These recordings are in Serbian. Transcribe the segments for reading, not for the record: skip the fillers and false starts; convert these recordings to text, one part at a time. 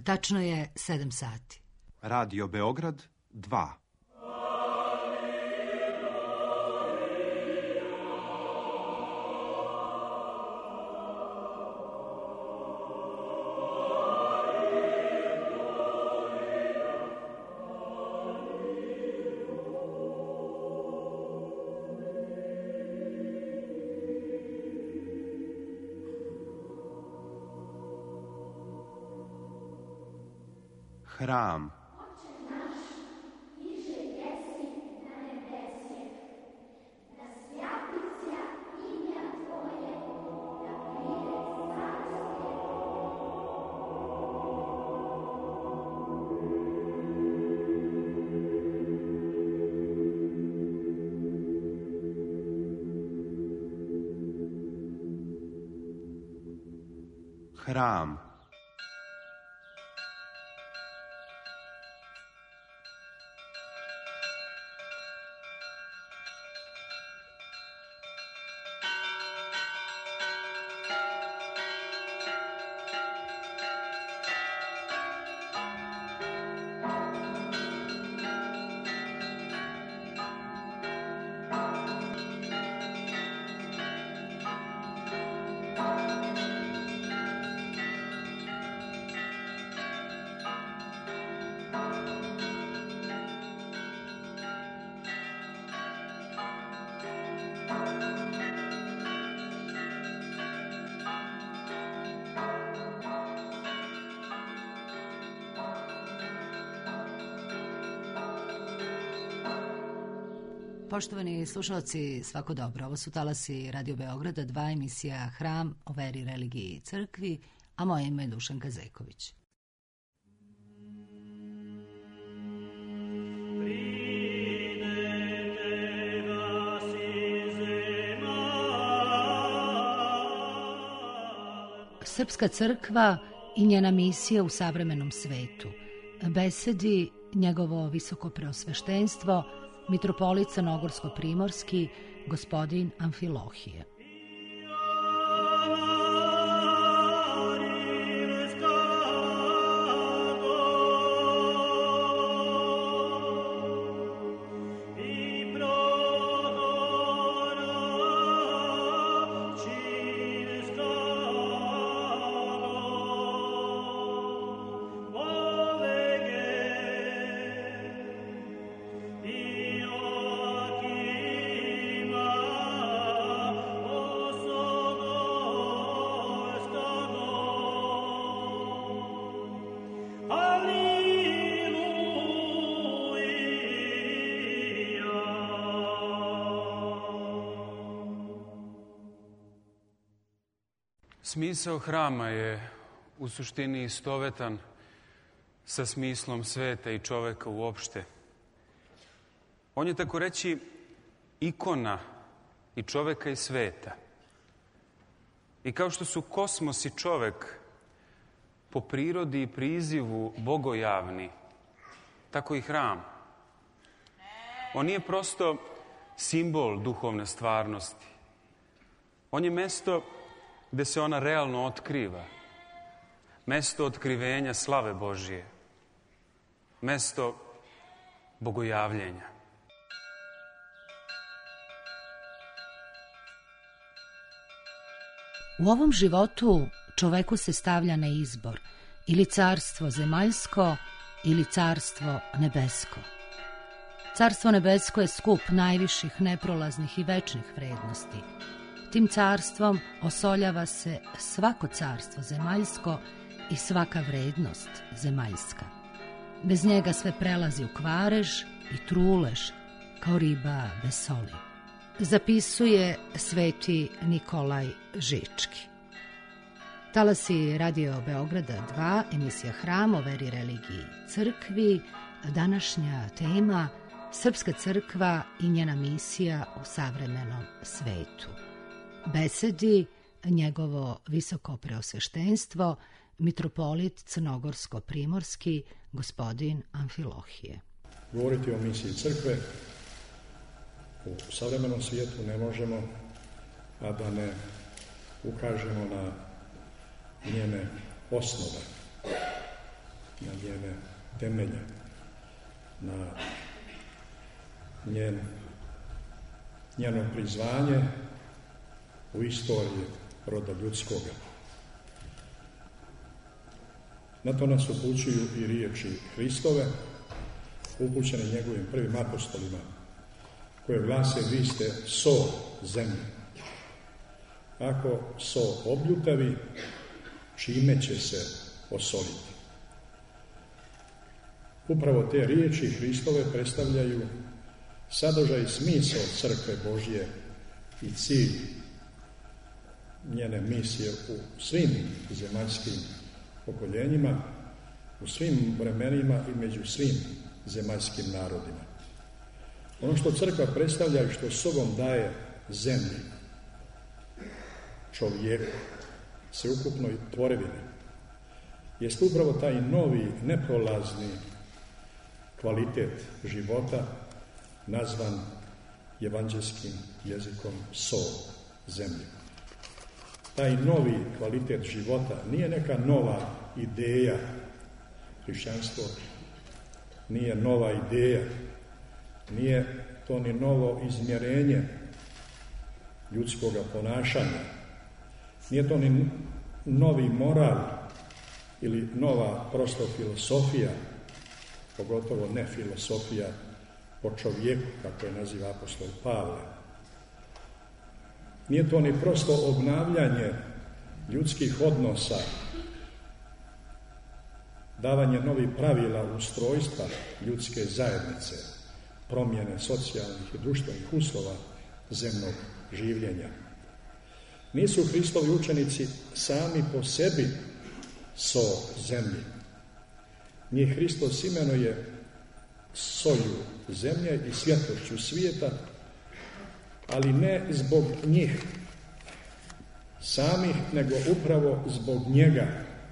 Tačno je 7 sati. Radio Beograd 2. Hram. Hram. Poštovani slušalci, svako dobro. Ovo su talasi Radio Beograda 2, emisija Hram o veri, religiji i crkvi, a moje ime je Dušanka Zeković. Srpska crkva i njena misija u savremenom svetu. Besedi njegovo visoko preosveštenstvo, mitropolit Crnogorsko-primorski, gospodin Amfilohije. Smisao hrama je u suštini istovetan sa smislom sveta i čoveka uopšte. On je, tako reći, ikona i čoveka i sveta. I kao što su kosmos i čovek po prirodi i prizivu bogojavni, tako i hram. On nije prosto simbol duhovne stvarnosti. On je mesto gde se ona realno otkriva. Mesto otkrivenja slave Božije. Mesto bogojavljenja. U ovom životu čoveku se stavlja na izbor ili carstvo zemaljsko ili carstvo nebesko. Carstvo nebesko je skup najviših, neprolaznih i večnih vrednosti. Tim carstvom osoljava se svako carstvo zemaljsko i svaka vrednost zemaljska. Bez njega sve prelazi u kvarež i trulež, kao riba bez soli. Zapisuje sveti Nikolaj Žički. Talasi Radio Beograda 2, emisija Hram o veri, religiji i crkvi. Današnja tema: Srpska crkva i njena misija u savremenom svetu. Besedi njegovo visoko preosveštenstvo, mitropolit Crnogorsko-primorski, gospodin Amfilohije. Govoriti o misiji crkve u savremenom svijetu ne možemo, a da ne ukažemo na njene osnove. njene temelje, na njeno prizvanje u istoriji roda ljudskoga. Na to nas upućuju i riječi Hristove, upućene njegovim prvim apostolima, koje glase: vi ste sol zemlje. Ako so obljutavi, čime će se osoliti? Upravo te riječi Hristove predstavljaju sadržaj i smisao crkve Božje i cilj njene misije u svim zemaljskim pokoljenjima, u svim vremenima i među svim zemaljskim narodima. Ono što crkva predstavlja i što sobom daje zemlji, čovjeku, sveukupnoj tvorevini, jest upravo taj novi, neprolazni kvalitet života nazvan evanđelskim jezikom sol zemlje. Taj novi kvalitet života nije neka nova ideja. Hrišćanstvo nije nova ideja, nije to ni novo izmjerenje ljudskog ponašanja, nije to ni novi moral ili nova prosto filosofija, pogotovo ne filosofija po čovjeku, kako je naziva apostol Pavle. Nije to ni prosto obnavljanje ljudskih odnosa, davanje novih pravila ustrojstva ljudske zajednice, promjene socijalnih i društvenih uslova zemnog življenja. Nisu Hristovi učenici sami po sebi so zemlji. Njih Hristos imenuje solju zemlje i svjetlošću svijeta, ali ne zbog njih samih, nego upravo zbog njega,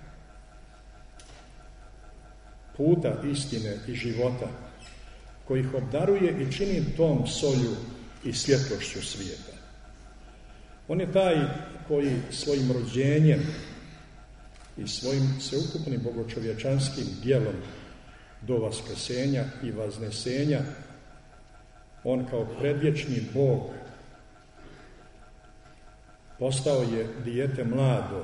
puta istine i života, koji ih obdaruje i čini tom solju i svjetlošću svijeta. On je taj koji svojim rođenjem i svojim sveukupnim bogočovječanskim djelom do vaskrsenja i vaznesenja, on kao predvječni Bog postao je dijete mlado,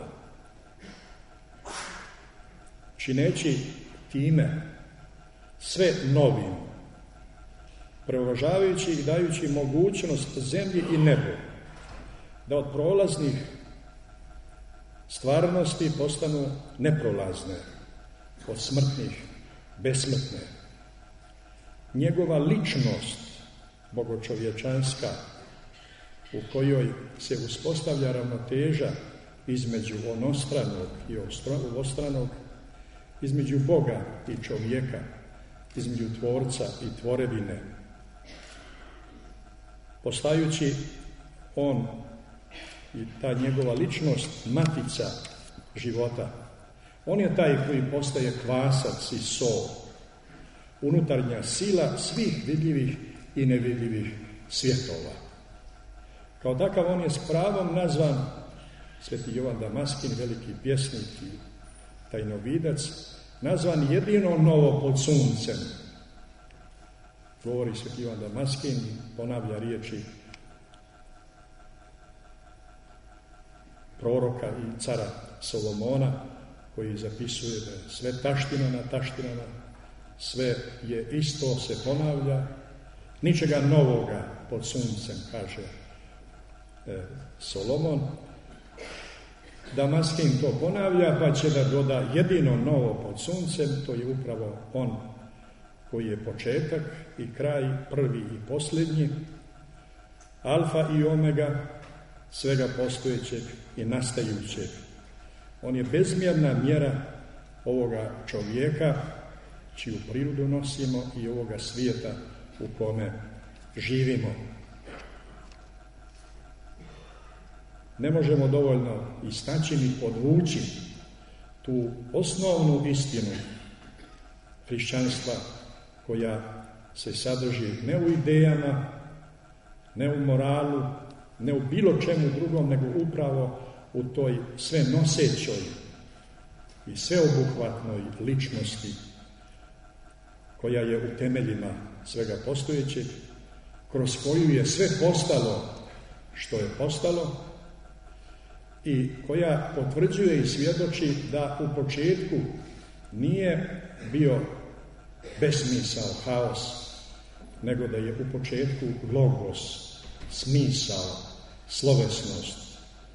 čineći time sve novim, preobražavajući i dajući mogućnost zemlji i nebu da od prolaznih stvarnosti postanu neprolazne, od smrtnih besmrtne. Njegova ličnost bogočovječanska, u kojoj se uspostavlja ravnoteža između onostranog i ovostranog, između Boga i čovjeka, između tvorca i tvorevine, postajući on i ta njegova ličnost matica života. On je taj koji postaje kvasac i sol, unutarnja sila svih vidljivih i nevidljivih svjetova. Kao takav on je s pravom nazvan, Sveti Jovan Damaskin, veliki pjesnik i tajnovidac, nazvan jedino novo pod suncem. Govori Sveti Jovan Damaskin, ponavlja riječi proroka i cara Solomona, koji zapisuje da je sve taština na taštinama, sve je isto, se ponavlja, ničega novoga pod suncem, kaže Solomon. Damaskin to ponavlja, pa će da doda jedino novo pod suncem, to je upravo on koji je početak i kraj, prvi i posljednji, alfa i omega svega postojećeg i nastajućeg. On je bezmjerna mjera ovoga čovjeka, čiju prirodu nosimo, i ovoga svijeta u kome živimo. Ne možemo dovoljno istaći ni podvući tu osnovnu istinu hrišćanstva, koja se sadrži ne u idejama, ne u moralu, ne u bilo čemu drugom, nego upravo u toj sve nosećoj i sveobuhvatnoj ličnosti koja je u temeljima svega postojećeg, kroz koju je sve postalo što je postalo i koja potvrđuje i svjedoči da u početku nije bio besmisao, haos, nego da je u početku logos, smisao, slovesnost.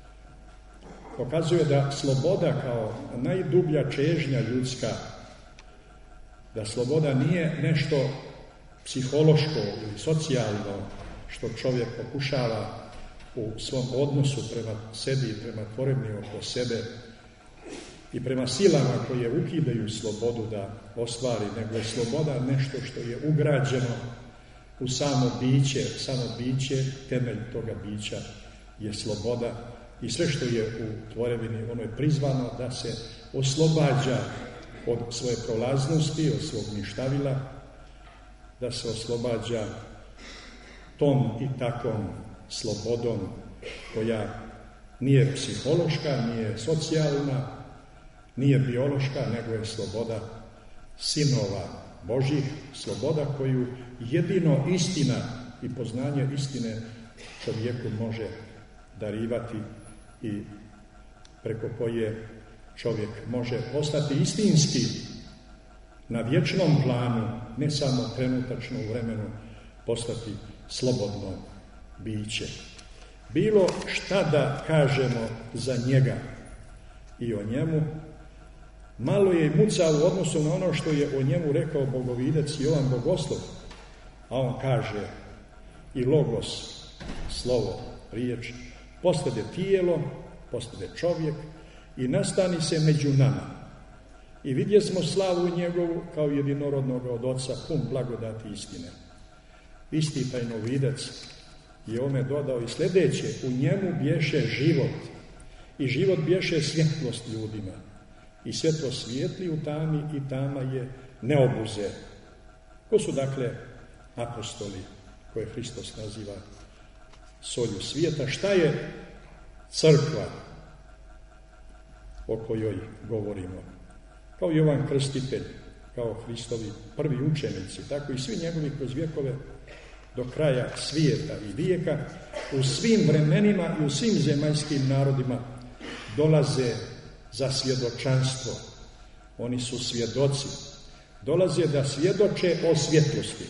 Pokazuje da sloboda kao najdublja čežnja ljudska, da sloboda nije nešto psihološko ili socijalno što čovjek pokušava u svom odnosu prema sebi, prema tvorevini oko sebe i prema silama koje ukidaju slobodu da ostvari, nego je sloboda nešto što je ugrađeno u samo biće, temelj toga bića je sloboda i sve što je u tvorevini, ono je prizvano da se oslobađa od svoje prolaznosti, od svog ništavila, da se oslobađa tom i takvom slobodom koja nije psihološka, nije socijalna, nije biološka, nego je sloboda sinova Božjih, sloboda koju jedino istina i poznanje istine čovjeku može darivati i preko koje čovjek može postati istinski na vječnom planu, ne samo trenutačno u vremenu, postati slobodno biće. Bilo šta da kažemo za njega i o njemu, malo je muca u odnosu na ono što je o njemu rekao bogovidac Jovan Bogoslov, a on kaže i logos, slovo, riječ, postade tijelo, postade čovjek i nastani se među nama. I vidje smo slavu njegovu kao jedinorodnog od Oca, pun blagodati istine. Isti tajnovidac je ome dodao i sljedeće, u njemu bješe život i život bješe svjetlost ljudima i svjetlo svijetli u tami i tama je ne obuze. Ko su dakle apostoli koje Hristos naziva solju svijeta? Šta je crkva o kojoj govorimo? Kao Jovan Krstitelj, kao Hristovi prvi učenici, tako i svi njegovi kroz vjekove do kraja svijeta i vijeka, u svim vremenima i u svim zemaljskim narodima dolaze za svjedočanstvo. Oni su svjedoci. Dolaze da svjedoče o svjetlosti.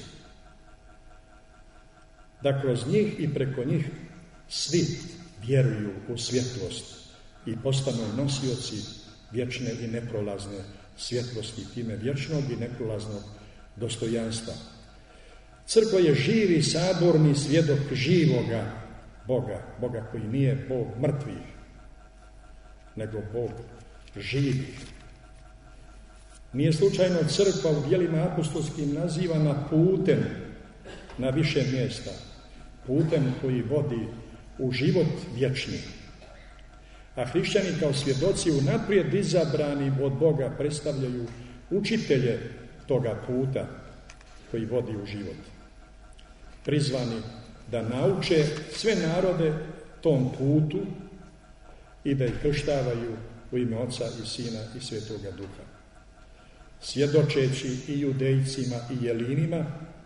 Da kroz njih i preko njih svi vjeruju u svjetlost i postanu nosioci vječne i neprolazne svjetlosti, time vječnog i neprolaznog dostojanstva. Crkva je živi, saborni svjedok živoga Boga, Boga koji nije Bog mrtvih, nego Bog živih. Nije slučajno crkva u djelima apostolskim nazivana putem na više mjesta, putem koji vodi u život vječni. A hrišćani kao svjedoci unaprijed izabrani od Boga predstavljaju učitelje toga puta koji vodi u život. Prizvani da nauče sve narode tom putu i da ih krštavaju u ime Oca i Sina i Svetoga Duha. Svjedočeći i Judejcima i Jelinima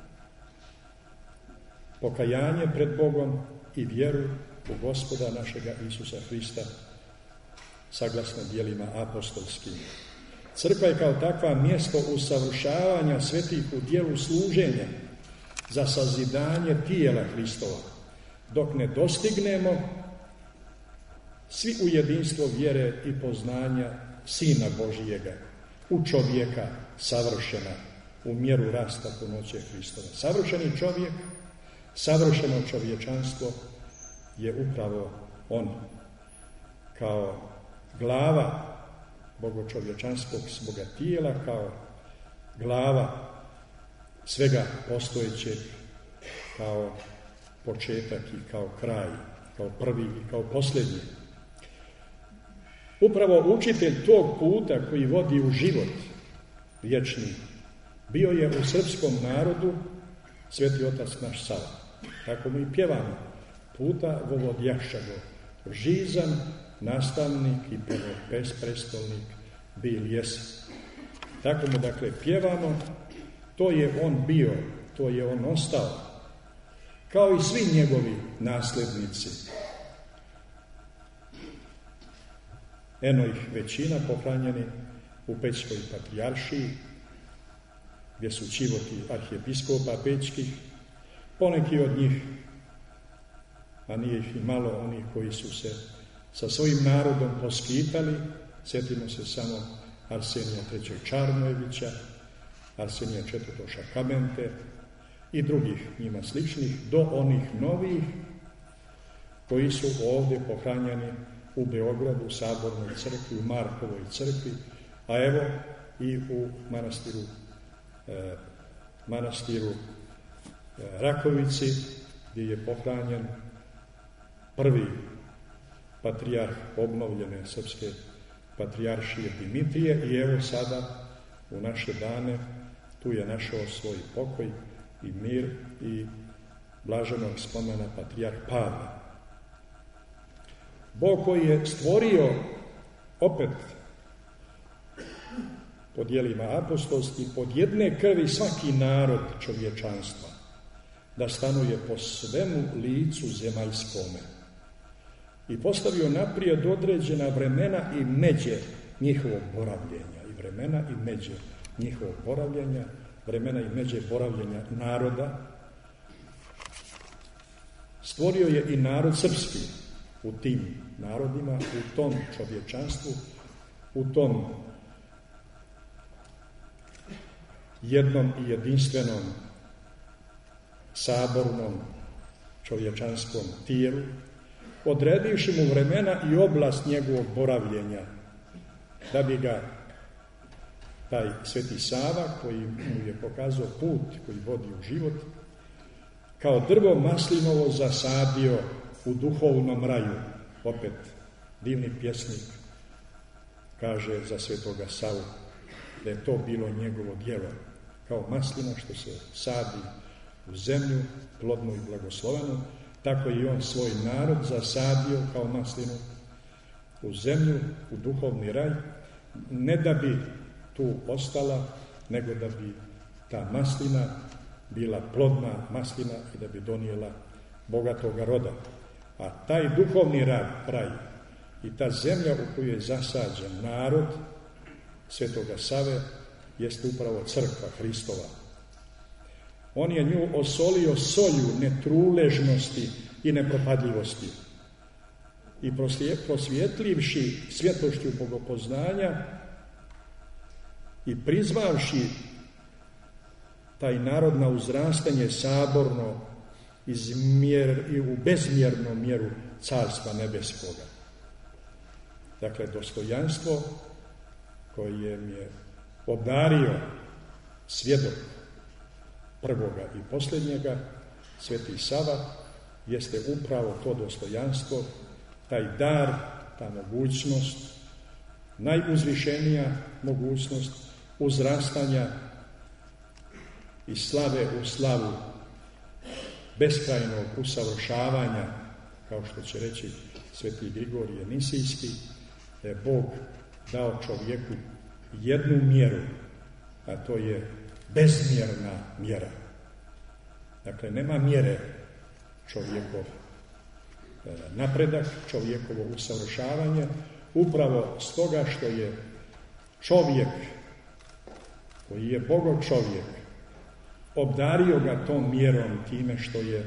pokajanje pred Bogom i vjeru u Gospoda našega Isusa Hrista saglasno djelima apostolskim. Crkva je kao takva mjesto usavršavanja svetih u djelu služenja za sazidanje tijela Hristova, dok ne dostignemo svi u jedinstvo vjere i poznanja Sina Božijega, u čovjeka savršena, u mjeru rasta punoće Hristova. Savršeni čovjek, savršeno čovječanstvo je upravo on kao glava bogočovječanskog svoga tijela, kao glava svega postojećeg, kao početak i kao kraj, kao prvi i kao posljednji. Upravo učitelj tog puta koji vodi u život vječni bio je u srpskom narodu Sveti Otac naš Sava. Tako mu i pjevamo. Puta vovodjašago, žizan, nastavnik i prestolnik bil jesi. Tako mu dakle pjevamo To je on bio, to je on ostao. Kao i svi njegovi nasljednici. Eno ih većina pohranjeni u Pećkoj patrijaršiji, gdje su čivoti arhijepiskopa pećkih, poneki od njih, a nije ih i malo, onih koji su se sa svojim narodom poskitali. Sjetimo se samo Arsenija III. Čarnojevića, Arsenija IV. Šakamente i drugih njima sličnih, do onih novih koji su ovdje pohranjeni u Beogradu, u Sabornoj crkvi, u Markovoj crkvi, a evo i u manastiru Rakovici, gdje je pohranjen prvi patrijarh obnovljene srpske patrijaršije Dimitrije, i evo sada u naše dane tu je našao svoj pokoj i mir i blaženog spomena patrijarh Pavle. Bog koji je stvorio opet po djelima apostolskih od jedne krvi svaki narod čovječanstva, da stanuje po svemu licu zemaljskome, i postavio naprijed određena vremena i međe njihovog boravljenja, vremena i međe boravljenja naroda. Stvorio je i narod srpski u tim narodima, u tom čovječanstvu, u tom jednom i jedinstvenom sabornom čovječanskom tijelu, odredivši mu vremena i oblast njegovog boravljenja, da bi ga taj Sveti Sava, koji mu je pokazao put koji vodi u život, kao drvo maslinovo zasadio u duhovnom raju. Opet divni pjesnik kaže za Svetoga Savu da je to bilo njegovo djelo, kao maslina što se sadi u zemlju plodnu i blagoslovenu, tako i on svoj narod zasadio kao maslinu u zemlju, u duhovni raj, ne da bi tu ostala, nego da bi ta maslina bila plodna maslina i da bi donijela bogatoga roda. A taj duhovni raj i ta zemlja u koju je zasađen narod Svetoga Save jeste upravo crkva Hristova. On je nju osolio solju netruležnosti i nepropadljivosti i prosvjetljivši svjetlošću bogopoznanja i prizvavši taj narod na uzrastanje saborno i u bezmjernu mjeru Carstva nebeskoga. Dakle, dostojanstvo koje je obdario svjedok prvoga i posljednjega, Sveti Sava, jeste upravo to dostojanstvo, taj dar, ta mogućnost, najuzvišenija mogućnost uzrastanja i slave u slavu, beskrajnog usavršavanja, kao što će reći Sveti Grigorije Nisijski, da je Bog dao čovjeku jednu mjeru, a to je bezmjerna mjera. Dakle, nema mjere čovjekov napredak, čovjekovo usavršavanje, upravo stoga što je čovjek, koji je Bogov čovjek, obdario ga tom mjerom time što je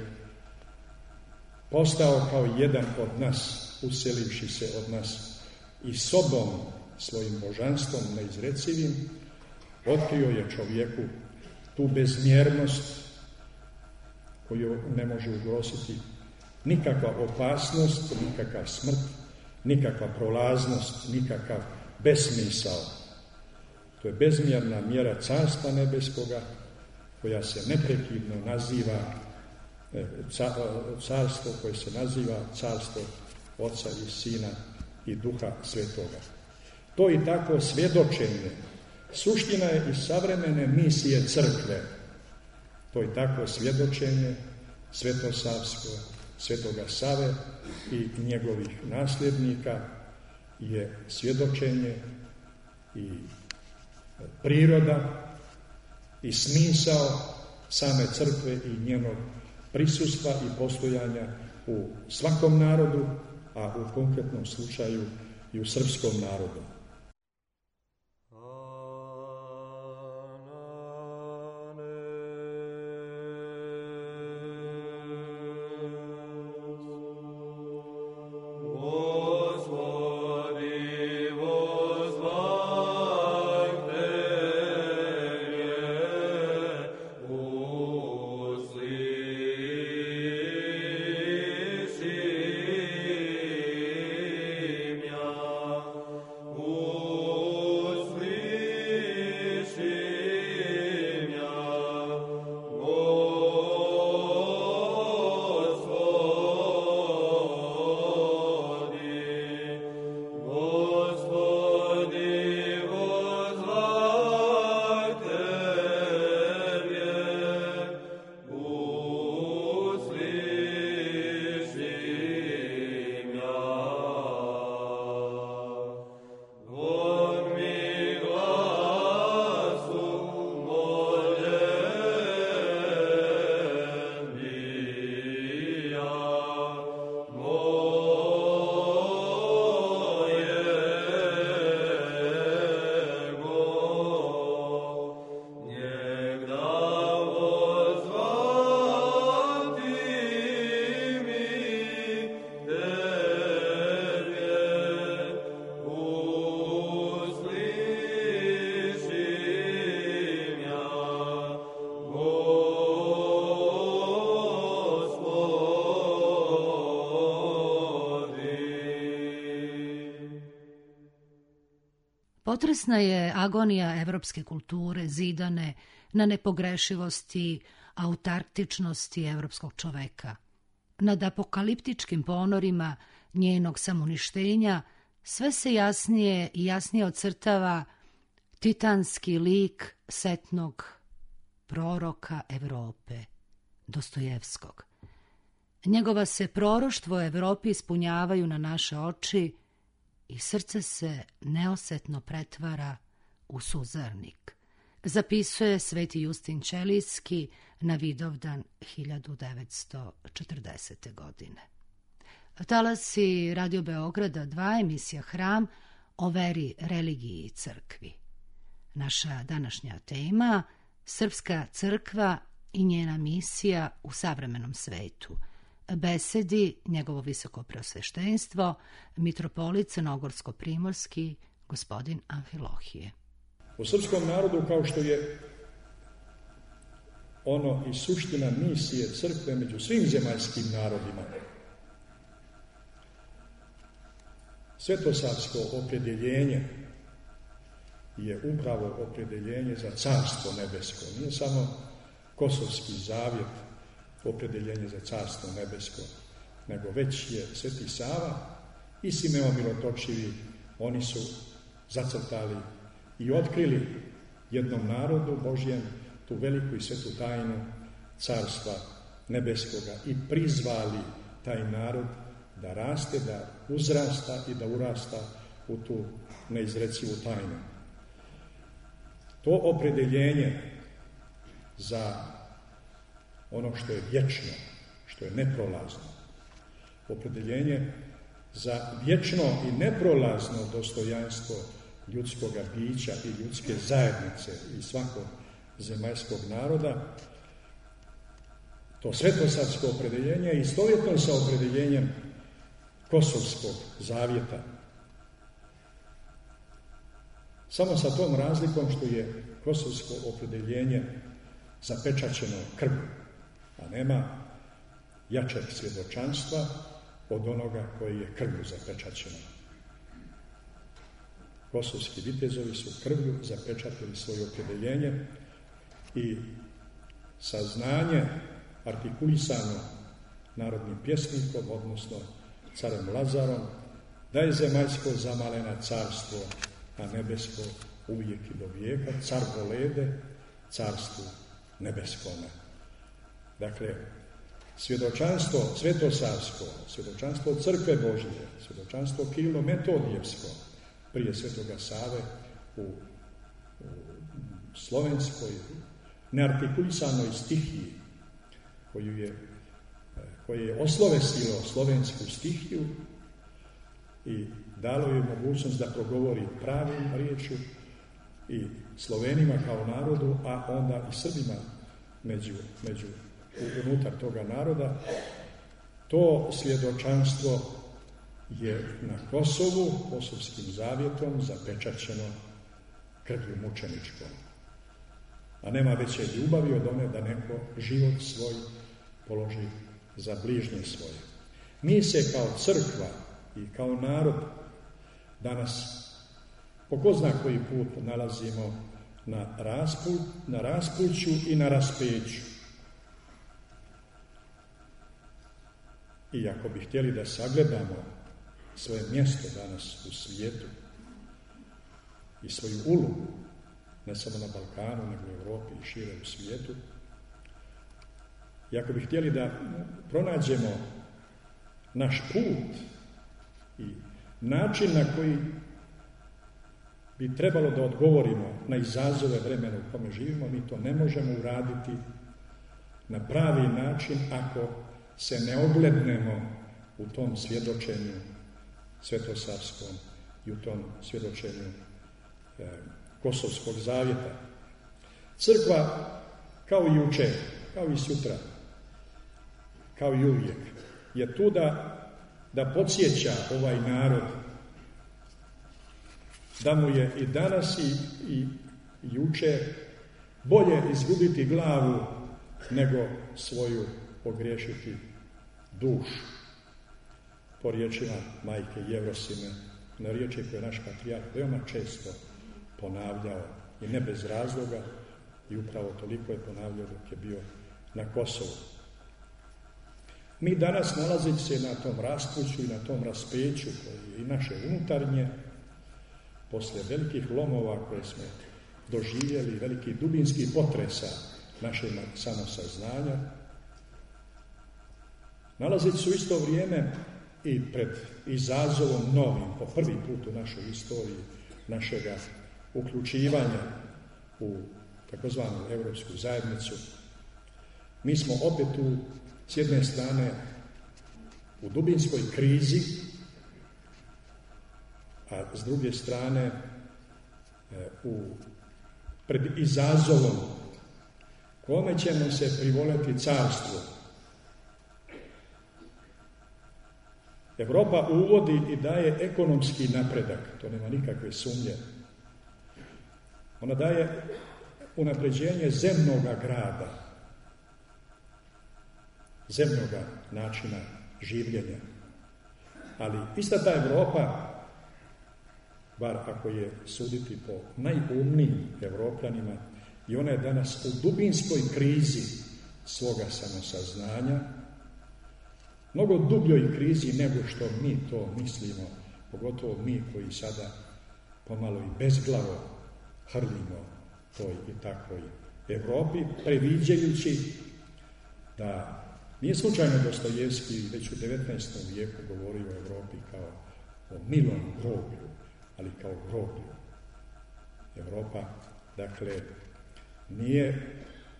postao kao jedan od nas, uselivši se od nas i sobom, svojim božanstvom neizrecivim, otkrio je čovjeku tu bezmjernost koju ne može ugroziti nikakva opasnost, nikakva smrt, nikakva prolaznost, nikakav besmisao. To je bezmjerna mjera Carstva nebeskoga, koja se neprekidno naziva carstvo koje se naziva Carstvo Oca i Sina i Duha Svetoga. To i tako svjedočenje suština je i savremene misije crkve. To i tako svjedočenje Svetosavsko, Svetoga Save i njegovih nasljednika je svjedočenje i priroda i smisao same crkve i njenog prisustva i postojanja u svakom narodu, a u konkretnom slučaju i u srpskom narodu. Potresna je agonija evropske kulture zidane na nepogrešivosti, autarktičnosti evropskog čoveka. Nad apokaliptičkim ponorima njenog samouništenja sve se jasnije i jasnije ocrtava titanski lik setnog proroka Evrope, Dostojevskog. Njegova se proroštvo Evropi ispunjavaju na naše oči i srce se neosetno pretvara u suzarnik, zapisuje sveti Justin Ćelijski na Vidovdan 1940. godine. Talasi Radio Beograda 2, emisija Hram o veri, religiji i crkvi. Naša današnja tema: Srpska crkva i njena misija u savremenom svetu. Besedi njegovo visoko preosveštenstvo, mitropolit crnogorsko-primorski, gospodin Amfilohije. U srpskom narodu, kao što je ono i suština misije crkve među svim zemaljskim narodima, svetosavsko opredjeljenje je upravo opredjeljenje za Carstvo nebesko. Nije samo Kosovski zavjet opredjeljenje za Carstvo nebesko, nego već je Sveti Sava i Simeon Mirotočivi, oni su zacrtali i otkrili jednom narodu Božjem tu veliku i svetu tajnu Carstva nebeskoga i prizvali taj narod da raste, da uzrasta i da urasta u tu neizrecivu tajnu. To opredjeljenje za ono što je vječno, što je neprolazno, opredjeljenje za vječno i neprolazno dostojanstvo ljudskoga bića i ljudske zajednice i svakog zemaljskog naroda, to svetosavsko opredjeljenje je istovjetno sa opredjeljenjem Kosovskog zavjeta. Samo sa tom razlikom što je kosovsko opredjeljenje zapečaćeno krvlju, a nema jačeg svjedočanstva od onoga koji je krvlju zapečaćeno. Kosovski vitezovi su krvlju zapečatili svoje opredjeljenje i saznanje artikulisano narodnim pjesnikom, odnosno carem Lazarom, da je zemaljsko zamalena carstvo, a nebesko uvijek i do vijeka, car volede, carstvu nebeskome. Dakle, svjedočanstvo svetosavsko, svjedočanstvo crkve Božje, svjedočanstvo Kirilo-Metodijevsko, prije Svetoga Save u Slovenskoj neartikulisanoj stihiji koje je oslovesilo slovensku stihiju i dalo je mogućnost da progovori pravim riječju i Slovenima kao narodu, a onda i Srbima unutar toga naroda. To svjedočanstvo je na Kosovu, Kosovskim zavjetom, zapečaćeno krvlju mučeničkom. A nema veće ljubavi od one da neko život svoj položi za bližnje svoje. Mi se kao crkva i kao narod danas po ko zna koji put nalazimo na raspuću i na raspeću. I ako bi htjeli da sagledamo svoje mjesto danas u svijetu i svoju ulogu, ne samo na Balkanu, nego u Europi i šire u svijetu, i ako bi htjeli da pronađemo naš put i način na koji bi trebalo da odgovorimo na izazove vremena u kome živimo, mi to ne možemo uraditi na pravi način ako se ne oglednemo u tom svjedočenju svetosavskom i u tom svjedočenju Kosovskog zavjeta. Crkva kao i jučer, kao i sutra, kao i uvijek, je tu da podsjeća ovaj narod da mu je i danas i jučer bolje izgubiti glavu nego svoju pogriješiti dušu. Po riječima majke Jevrosime, na riječi koje je naš patrijarh veoma često ponavljao i ne bez razloga, i upravo toliko je ponavljao dok je bio na Kosovu. Mi danas, nalazeći se na tom raspuću i na tom raspeću koje je i naše unutarnje, poslije velikih lomova koje smo doživjeli, velikih dubinskih potresa našeg samosaznanja, nalazeći se u isto vrijeme i pred izazovom novim, po prvi put u našoj istoriji, našega uključivanja u takozvanu Europsku zajednicu, mi smo opet s jedne strane u dubinskoj krizi, a s druge strane pred izazovom kome ćemo se privoliti carstvo. Europa uvodi i daje ekonomski napredak, to nema nikakve sumnje. Ona daje unapređenje zemnoga grada, zemnoga načina življenja. Ali ista ta Europa, bar ako je suditi po najumnijim Evropljanima, i ona je danas u dubinskoj krizi svoga samosaznanja, mnogo dubljoj krizi nego što mi to mislimo, pogotovo mi koji sada pomalo i bezglavo hrlimo toj i takvoj Evropi, previđajući da nije slučajno Dostojevski već u 19. vijeku govorio o Evropi kao o milom groblju, ali kao groblju. Europa, dakle, nije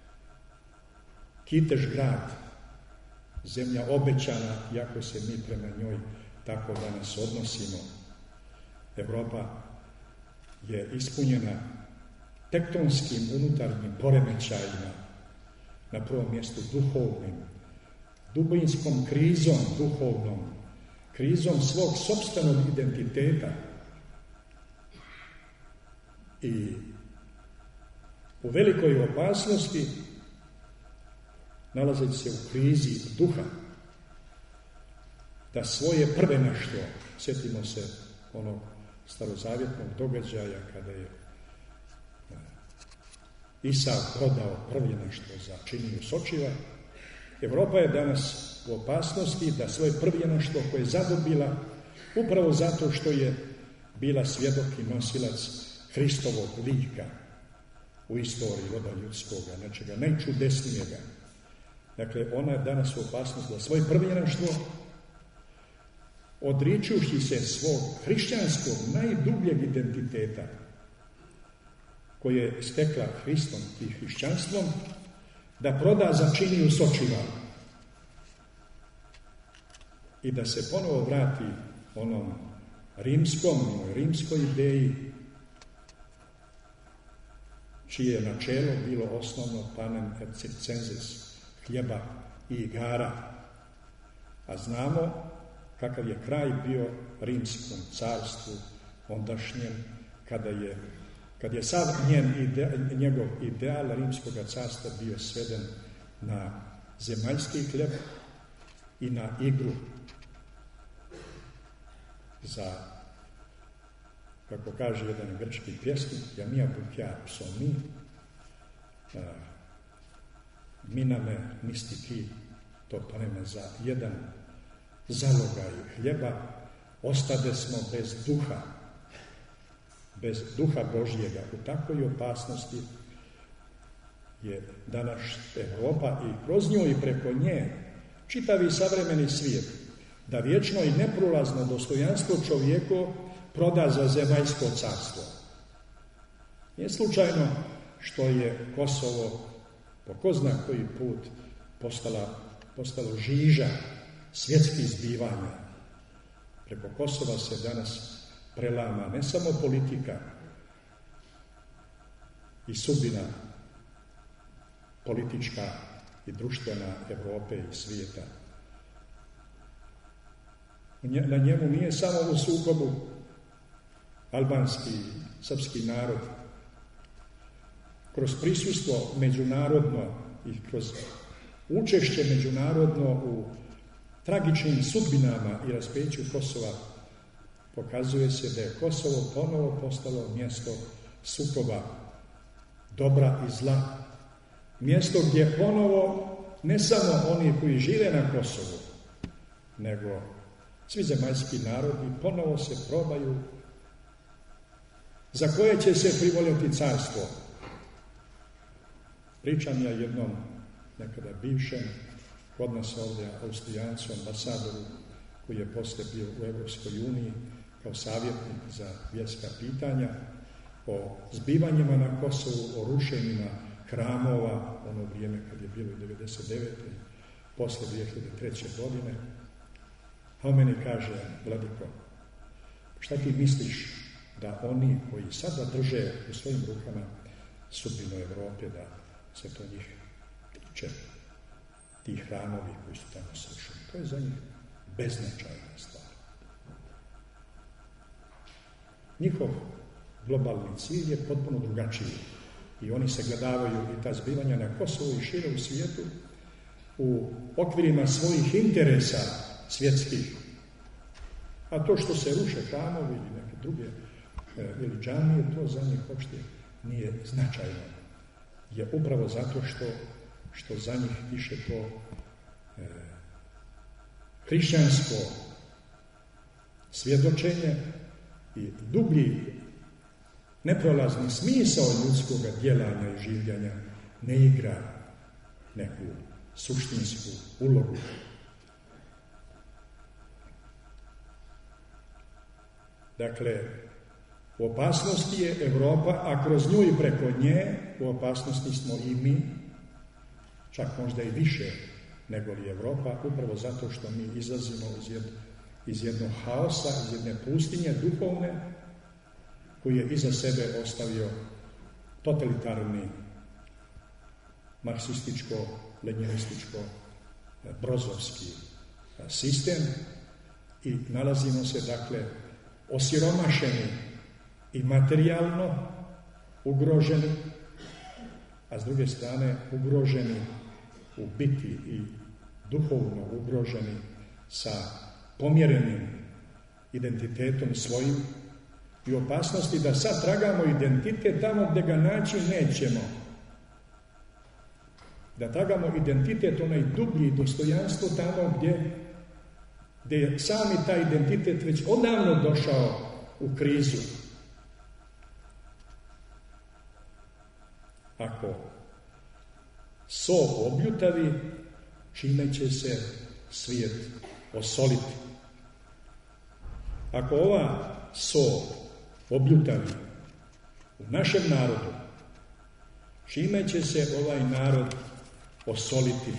Kitež grad, zemlja obećana, iako se mi prema njoj tako danas odnosimo. Europa je ispunjena tektonskim unutarnjim poremećajima, na prvom mjestu duhovnim, dubinskom krizom duhovnom, krizom svog sopstvenog identiteta i u velikoj opasnosti, nalazeći se u krizi duha, da svoje prvenaštvo, sjetimo se onog starozavjetnog događaja kada je Isav prodao prvenaštvo za činjenju sočiva, Europa je danas u opasnosti da svoje prvenaštvo koje je zadobila upravo zato što je bila svjedok i nosilac Hristovog lika u istoriji roda ljudskoga, nečega najčudesnijega. Dakle, ona je danas u opasnosti da svoje prvenaštvo, odričući se svog hrišćanskog najdubljeg identiteta, koje je stekla Hristom i hrišćanstvom, da proda za činiju s očima i da se ponovo vrati onom rimskoj ideji, čije je načelo bilo osnovno panem et circenses, hljeba i igara. A znamo kakav je kraj bio rimskom carstvu ondašnjem, kad je sav njegov ideal rimskog carstva bio sveden na zemaljski hljeb i na igru za, kako kaže jedan grčki pjesnik, jamija bukja psomi, miname mistiki, to paneme za jedan zalogaj hljeba, ostade smo bez duha Božjega. U takvoj opasnosti je danas Evropa i kroz nju i preko nje čitavi savremeni svijet, da vječno i neprolazno dostojanstvo čovjeko proda za zemaljsko carstvo. Nije slučajno što je Kosovo po ko zna koji put postalo žiža svjetskih zbivanja. Preko Kosova se danas prelama ne samo politika i sudbina politička i društvena Evrope i svijeta. Na njemu nije samo u sukobu albanski, srpski narod. Kroz prisustvo međunarodno i kroz učešće međunarodno u tragičnim sudbinama i raspeću Kosova pokazuje se da je Kosovo ponovo postalo mjesto sukoba dobra i zla. Mjesto gdje ponovo ne samo oni koji žive na Kosovu, nego svi zemaljski narodi ponovo se probaju za koje će se privoljeti carstvo. Pričam ja jednom nekada bivšem kod nas ovdje Austrijancu, ambasadoru, koji je poslije bio u Europskoj uniji kao savjetnik za vjerska pitanja, o zbivanjima na Kosovu, o rušenjima hramova, ono vrijeme kad je bilo 1999. poslije 2003. godine. A on meni kaže, Vladiko, šta ti misliš da oni koji sada drže u svojim rukama sudbinu Evrope, da se to njih tiče, ti hramovi koji su tamo srušeni? To je za njih beznačajna stvar. Njihov globalni cilj je potpuno drugačiji i oni se gledavaju i ta zbivanja na Kosovu i šire u svijetu u okvirima svojih interesa svjetskih. A to što se ruše hramovi ili neke druge ili džamije, to za njih uopšte nije značajno. Je upravo zato što za njih više to hrišćansko svjedočenje i dublji neprolazni smisao ljudskog djelanja i življenja ne igra neku suštinsku ulogu. Dakle, u opasnosti je Evropa, a kroz nju i preko nje u opasnosti smo i mi, čak možda i više nego li Evropa, upravo zato što mi izlazimo iz jednog haosa, iz jedne pustinje duhovne, koji je iza sebe ostavio totalitarni, marksističko-lenjinističko, brozovski sistem i nalazimo se, dakle, osiromašeni i materijalno ugroženi, a s druge strane ugroženi u biti i duhovno ugroženi sa pomjerenim identitetom svojim i opasnosti da sad tragamo identitet tamo gdje ga naći nećemo. Da tragamo identitet, onaj dublji dostojanstvo tamo gdje je sami taj identitet već odavno došao u krizu. Ako so obljutavi, čime će se svijet osoliti. Ako ova so obljutavi u našem narodu, čime će se ovaj narod osoliti.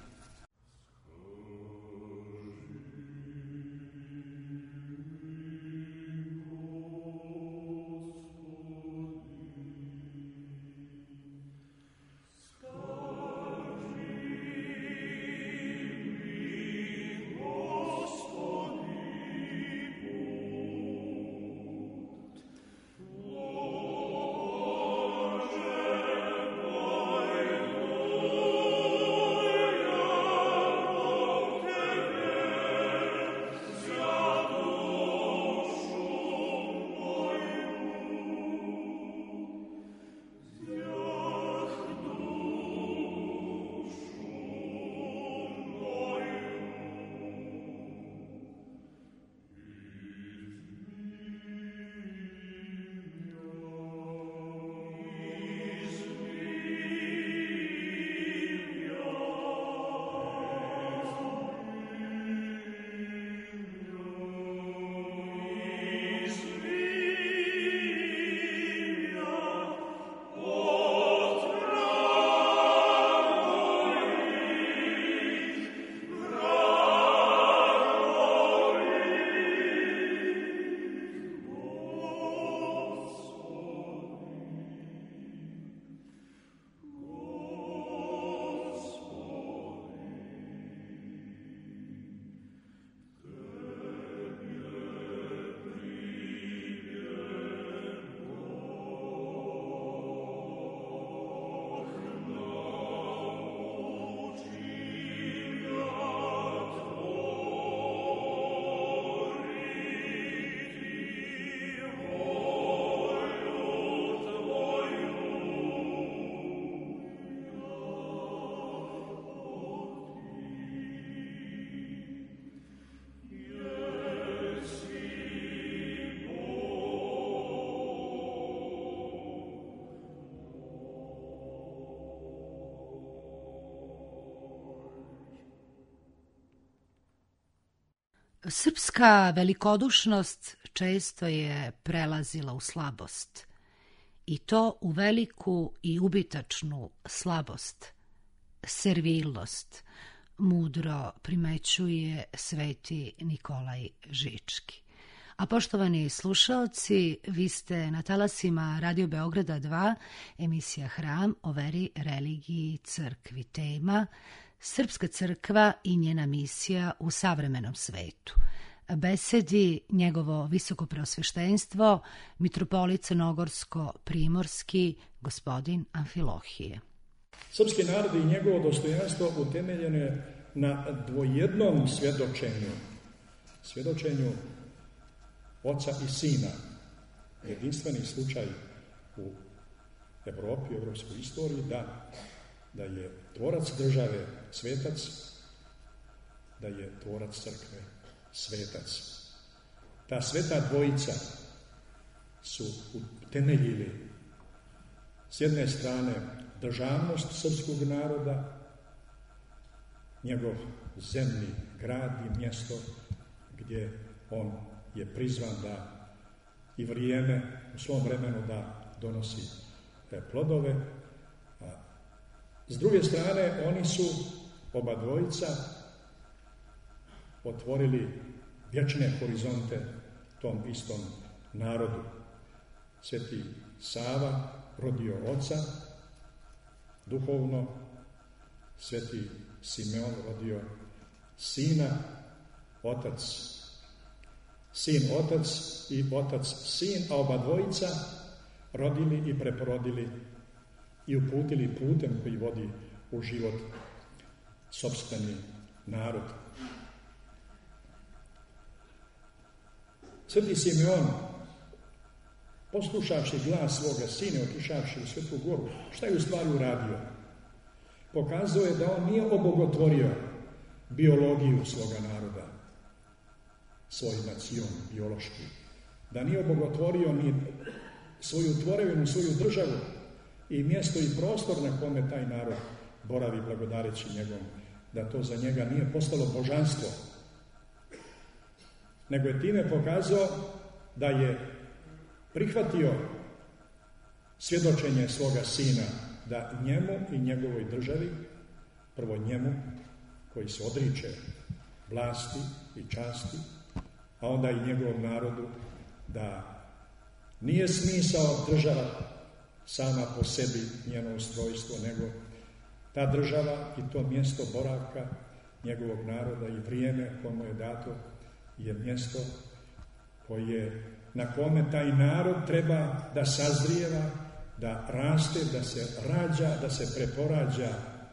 Srpska velikodušnost često je prelazila u slabost, i to u veliku i ubitačnu slabost, servilnost, mudro primećuje sveti Nikolaj Žički. A poštovani slušaoci, vi ste na talasima Radio Beograda 2, emisija Hram o veri, religiji, crkvi. Tema Srpska crkva i njena misija u savremenom svetu. Besedi njegovo visoko preosveštenstvo, mitropolit crnogorsko-primorski, gospodin Amfilohije. Srpski narod i njegovo dostojanstvo utemeljeno je na dvojednom svjedočenju Oca i Sina. Jedinstveni slučaj u Evropi, u evropskoj istoriji, da je tvorac države svetac, da je tvorac crkve svetac. Ta sveta dvojica su utemeljili s jedne strane državnost srpskog naroda, njegov zemlji grad i mjesto gdje on je prizvan da i vrijeme u svom vremenu da donosi plodove. A s druge strane, oni su oba dvojica otvorili vječne horizonte tom istom narodu. Sveti Sava rodio oca duhovno, sveti Simeon rodio sina, otac, sin, otac i otac, sin, a oba dvojica rodili i preporodili i uputili putem koji vodi u život sopstveni narod. Sveti Simeon, poslušavši glas svoga sina, otišavši u Svetu Goru, šta je u stvari uradio? Pokazao je da on nije obogotvorio biologiju svoga naroda, svoj nacion biološki, da nije obogotvorio ni svoju tvorevinu, svoju državu i mjesto i prostor na kome taj narod boravi blagodareći njegom, da to za njega nije postalo božanstvo, nego je time pokazao da je prihvatio svjedočenje svoga sina da njemu i njegovoj državi, prvo njemu koji se odriče vlasti i časti, a onda i njegovom narodu, da nije smisao država sama po sebi, njeno ustrojstvo, nego ta država i to mjesto boravka njegovog naroda i vrijeme koje mu je dato je mjesto na kome taj narod treba da sazrijeva, da raste, da se rađa, da se preporađa,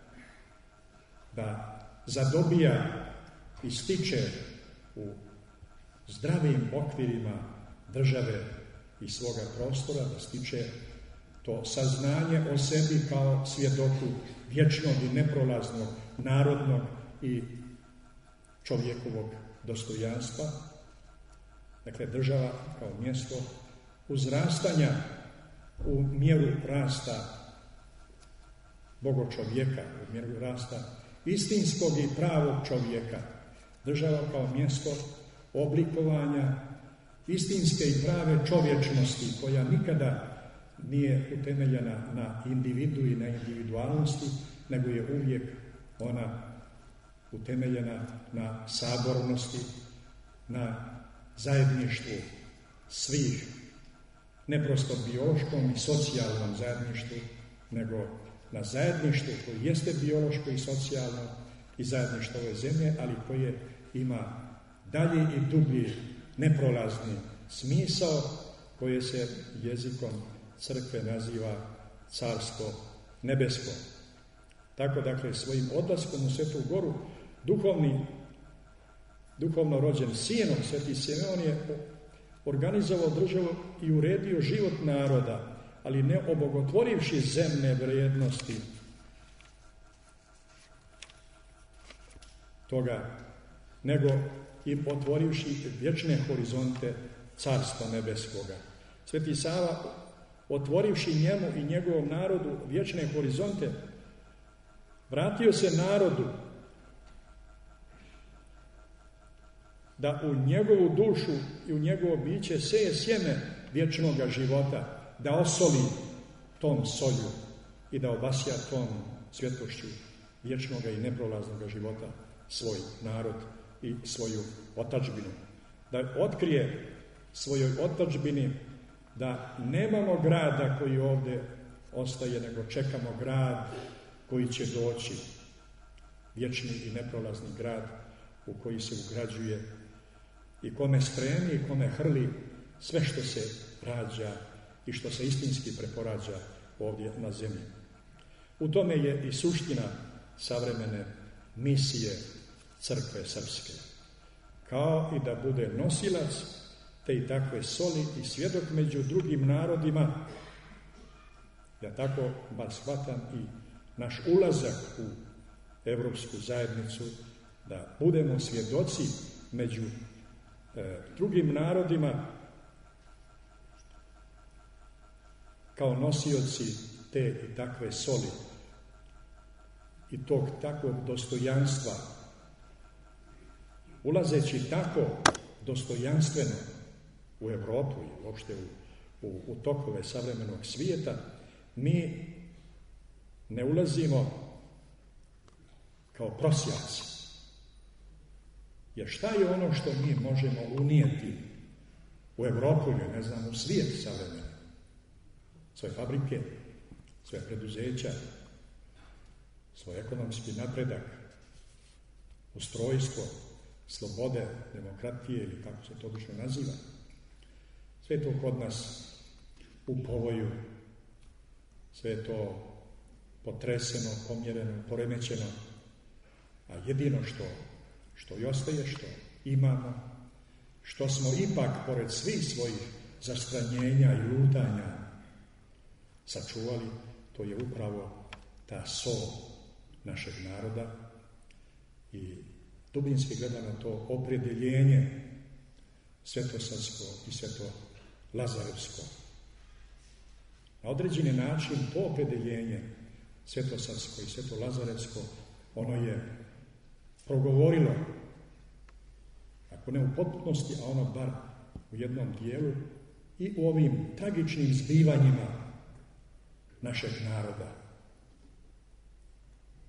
da zadobija i stiče u zdravim okvirima države i svoga prostora, da stiče to saznanje o sebi kao svjedoku vječnog i neprolaznog, narodnog i čovjekovog dostojanstva. Dakle, država kao mjesto uzrastanja u mjeru rasta bogočovjeka, u mjeru rasta istinskog i pravog čovjeka. Država kao mjesto oblikovanja istinske i prave čovječnosti, koja nikada nije utemeljena na individu i na individualnosti, nego je uvijek ona utemeljena na sabornosti, na zajedništvu svih, ne prosto biološkom i socijalnom zajedništvu, nego na zajedništvu koje jeste biološko i socijalno i zajedništvo ove zemlje, ali koje ima dalji i dublji, neprolazni smisao, koje se jezikom crkve naziva Carstvo nebesko. Tako, dakle, svojim odlaskom u Svetu Goru, duhovno rođen sinom, Sveti Simeon je organizovao državu i uredio život naroda, ali ne obogotvorivši zemne vrijednosti toga, nego im otvorivši vječne horizonte Carstva nebeskoga. Sveti Sava, otvorivši njemu i njegovom narodu vječne horizonte, vratio se narodu da u njegovu dušu i u njegovo biće seje sjeme vječnoga života, da osoli tom solju i da obasja tom svjetlošću vječnoga i neprolaznoga života svoj narod i svoju otadžbinu. Da otkrije svojoj otadžbini da nemamo grada koji ovdje ostaje, nego čekamo grad koji će doći, vječni i neprolazni grad u koji se ugrađuje i kome stremi i kome hrli sve što se rađa i što se istinski preporađa ovdje na zemlji. U tome je i suština savremene misije crkve srpske. Kao i da bude nosilac te i takve soli i svjedok među drugim narodima, ja tako bar shvatam i naš ulazak u Evropsku zajednicu, da budemo svjedoci među drugim narodima kao nosioci te i takve soli i tog takvog dostojanstva, ulazeći tako dostojanstveno u Europu i uopšte u tokove savremenog svijeta, mi ne ulazimo kao prosjaci. Jer šta je ono što mi možemo unijeti u Europu ili, ne znam, u svijet savremeni? Svoje fabrike, svoje preduzeća, svoj ekonomski napredak, ustrojstvo, slobode, demokratije ili kako se to obično naziva. Sve je to kod nas u povoju, sve je to potreseno, pomjereno, poremećeno, a jedino što i ostaje, što imamo, što smo ipak, pored svih svojih zastranjenja i lutanja, sačuvali, to je upravo ta sol našeg naroda i dubinski gledano to opredjeljenje svetosavsko i svetolazarevsko. Na određeni način to opredjeljenje svetosavsko i svetolazarevsko, ono je progovorilo, ako ne u potpunosti, a ono bar u jednom dijelu, i u ovim tragičnim zbivanjima našeg naroda,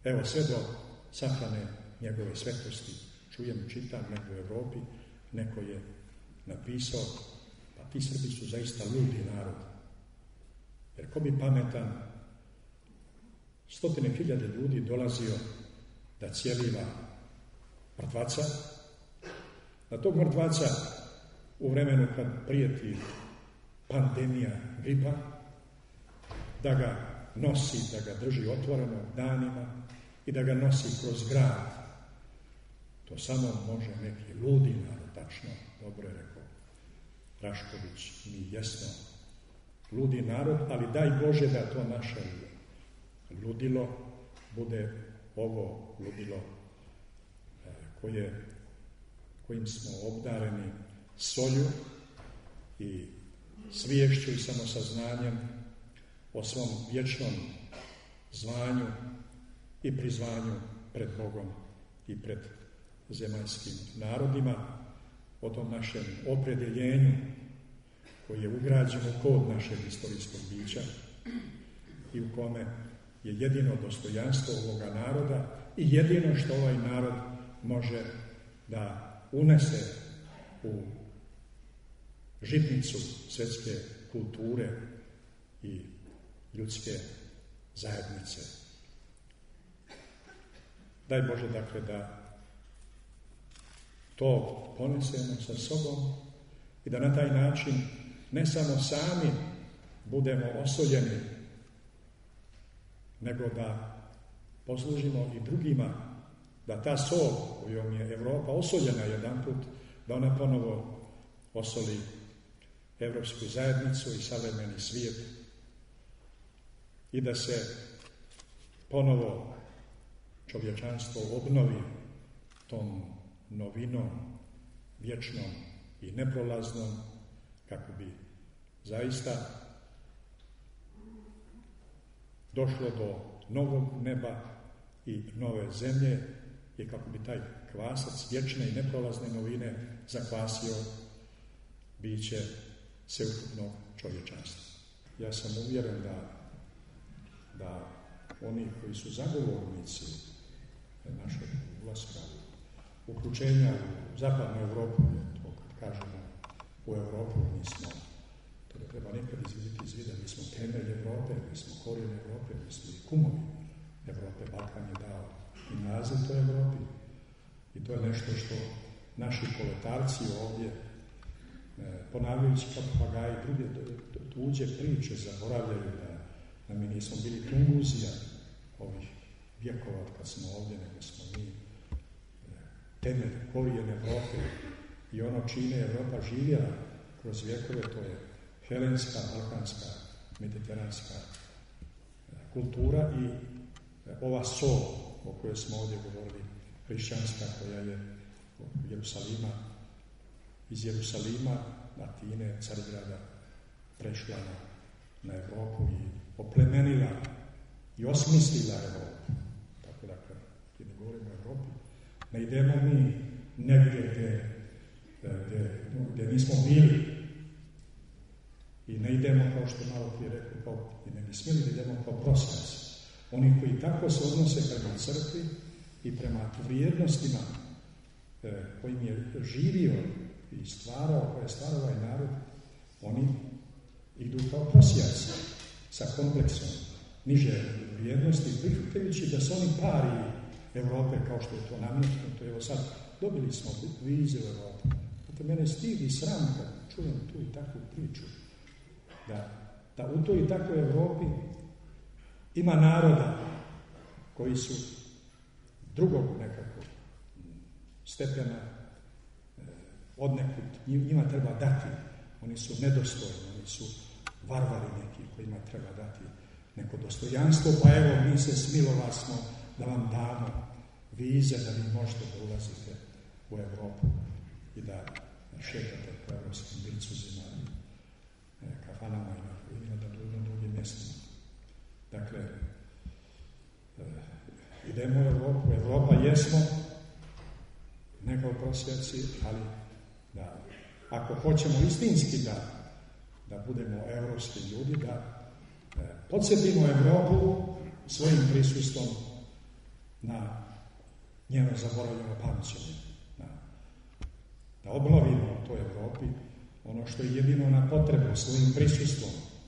Evo sve do sahrane njegove svetosti. Čujem, čitam negdje u Europi, neko je napisao, pa ti Srbi su zaista ludi narod. Jer ko bi pametan, 100.000 ljudi dolazio da cjeliva mrtvaca, na tog mrtvaca u vremenu kad prijeti pandemija gripa, da ga nosi, da ga drži otvoreno danima i da ga nosi kroz grad. To samo može neki ludi narod, tačno, dobro je rekao Rašković, mi jesmo ludi narod, ali daj Bože da to naše ludilo bude ovo ludilo kojim smo obdareni solju i sviješću i samosaznanjem o svom vječnom zvanju i prizvanju pred Bogom i pred zemaljskim narodima, o tom našem opredjeljenju koji je ugrađen u kod našeg historijskog bića i u kome je jedino dostojanstvo ovoga naroda i jedino što ovaj narod može da unese u žitnicu svjetske kulture i ljudske zajednice. Daj Bože, dakle, da to ponesemo sa sobom i da na taj način ne samo sami budemo osoljeni, nego da poslužimo i drugima, da ta sol kojom je Evropa osoljena jedanput, da ona ponovo osoli evropsku zajednicu i savremeni svijet i da se ponovo čovječanstvo obnovi tom novinom, vječnom i neprolaznom, kako bi zaista došlo do novog neba i nove zemlje i kako bi taj kvasac vječne i neprolazne novine zakvasio biće sveukupnog čovječanstva. Ja sam uvjeren da oni koji su zagovornici našeg ulaska uključenja u zapadnu Europu, to kad kažemo u Europu, mi smo, to ne treba nikad izviditi iz vida, mi smo temelj Europe, mi smo korijen Europe, mi smo i kumovi Europe. Balkan je dao i naziv toj Europi i to je nešto što naši poletarci ovdje, ponavljajući kao papagaji druge tuđe priče, zaboravljaju da mi nismo bili Tunguzija ovih vjekova od kad smo ovdje, nego smo mi temelj, korijen Evrope i ono čine Evropa živjela kroz vjekove, to je helenska, balkanska, mediteranska kultura i ova sol o kojoj smo ovdje govorili, hrišćanska, koja je iz Jerusalima, Atine, Carigrada, prešla na Evropu i oplemenila i osmislila Evropu. Tako da, kad ne govorimo o Evropi, ne idemo mi negdje gdje nismo bili i ne idemo, kao što malo prije rekao, i ne bi smjeli da idemo kao prosjaci. Oni koji tako se odnose prema crkvi i prema vrijednostima kojim je živio i stvarao, koje je stvarao ovaj narod, oni idu kao prosjaci sa kompleksom niže vrijednosti, prihvatajući da su oni pari Evrope, kao što je to namješno. Evo sad, dobili smo vize u Evropu. Znate, mene stid i sram kad čujem tu i takvu priču, da u toj i takvoj Evropi ima naroda koji su drugog nekakvog stepena odnekud njima treba dati. Oni su nedostojni, oni su varvari neki kojima treba dati neko dostojanstvo, pa evo mi se smilovali smo da vam damo vize da vi možete da ulazite u Evropu i da šetate po evropskim bincuzima i kafanama i na drugim mjestima. Dakle, idemo u Evropu, Evropa jesmo, ne kao prosjaci, ali da ako hoćemo istinski da budemo evropski ljudi, da podsjetimo Evropu svojim prisustvom na njeno zaboravljeno pamćenje, da obnovimo u toj Evropi ono što je jedino na potrebu svojim prisustvom.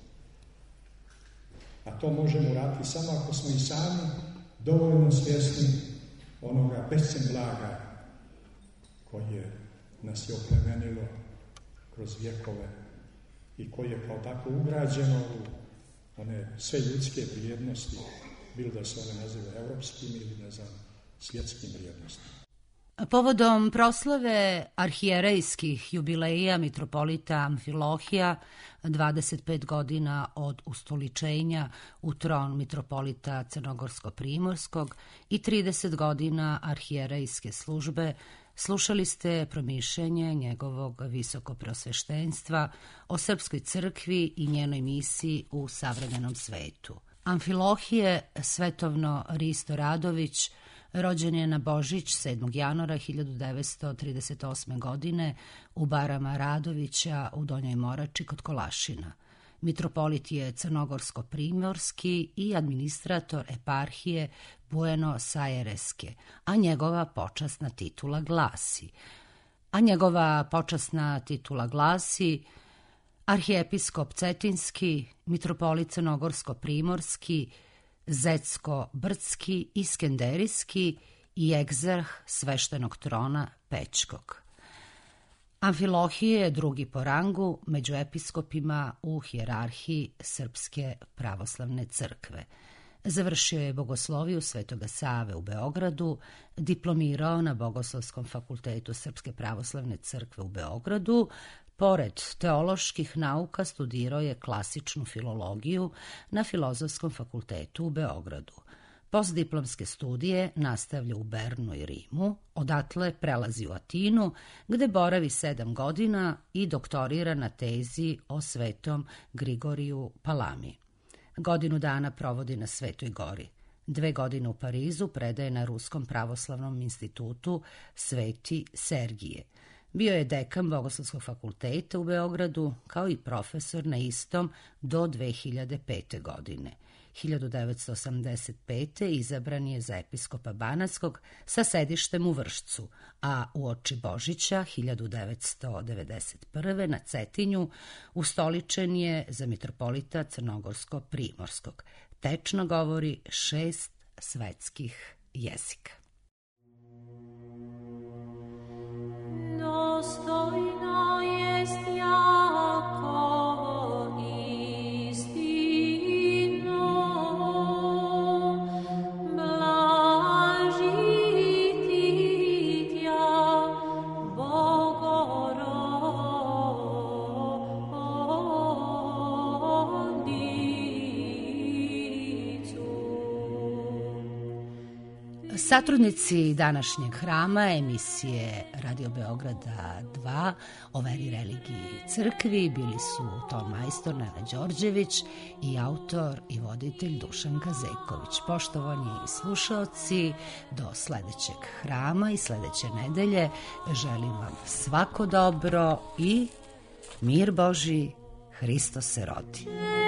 A to možemo uraditi samo ako smo i sami dovoljno svjesni onoga bescen blaga koje nas je oplemenilo kroz vjekove i koje je kao tako ugrađeno u one sve ljudske vrijednosti, bilo da se one nazive evropskim ili, svjetskim vrijednostima. Povodom proslave arhijerejskih jubileja mitropolita Amfilohija, 25 godina od ustoličenja u tron mitropolita Crnogorsko-primorskog i 30 godina arhijerejske službe, slušali ste promišljanje njegovog visokopreosveštenstva o srpskoj crkvi i njenoj misiji u savremenom svetu. Amfilohije Svetovno Risto Radović rođen je na Božić 7. januara 1938. godine u barama Radovića u Donjoj Morači kod Kolašina. Mitropolit je crnogorsko-primorski i administrator eparhije Buenos Aireske, a njegova počasna titula glasi arhijepiskop Cetinski, mitropolit crnogorsko-primorski, Zetsko-brdski i Skenderijski i egzarh sveštenog trona Pećkog. Amfilohije je drugi po rangu među episkopima u hijerarhiji Srpske pravoslavne crkve. Završio je bogosloviju Svetoga Save u Beogradu, diplomirao na Bogoslovskom fakultetu Srpske pravoslavne crkve u Beogradu. Pored teoloških nauka studirao je klasičnu filologiju na Filozofskom fakultetu u Beogradu. Postdiplomske studije nastavlja u Bernu i Rimu, odatle prelazi u Atinu, gde boravi 7 godina i doktorira na tezi o svetom Grigoriju Palami. Godinu dana provodi na Svetoj gori. 2 godine u Parizu predaje na Ruskom pravoslavnom institutu Sveti Sergije. Bio je dekan Bogoslovskog fakulteta u Beogradu, kao i profesor na istom do 2005. godine. 1985. izabran je za episkopa Banatskog sa sedištem u Vršcu, a uoči Božića 1991. na Cetinju ustoličen je za mitropolita Crnogorsko-primorskog. Tečno govori 6 svetskih jezika. Dostojna jest jako istino, blažiti tja Bogorodicu. Satrudnici današnjeg hrama emisije Radio Beograda 2 o veri, religiji i crkvi bili su ton majstor Nena Đorđević i autor i voditelj Dušan Kazeković. Poštovani slušaoci, do sledećeg hrama i sledeće nedelje želim vam svako dobro i mir Božji, Hristos se rodi.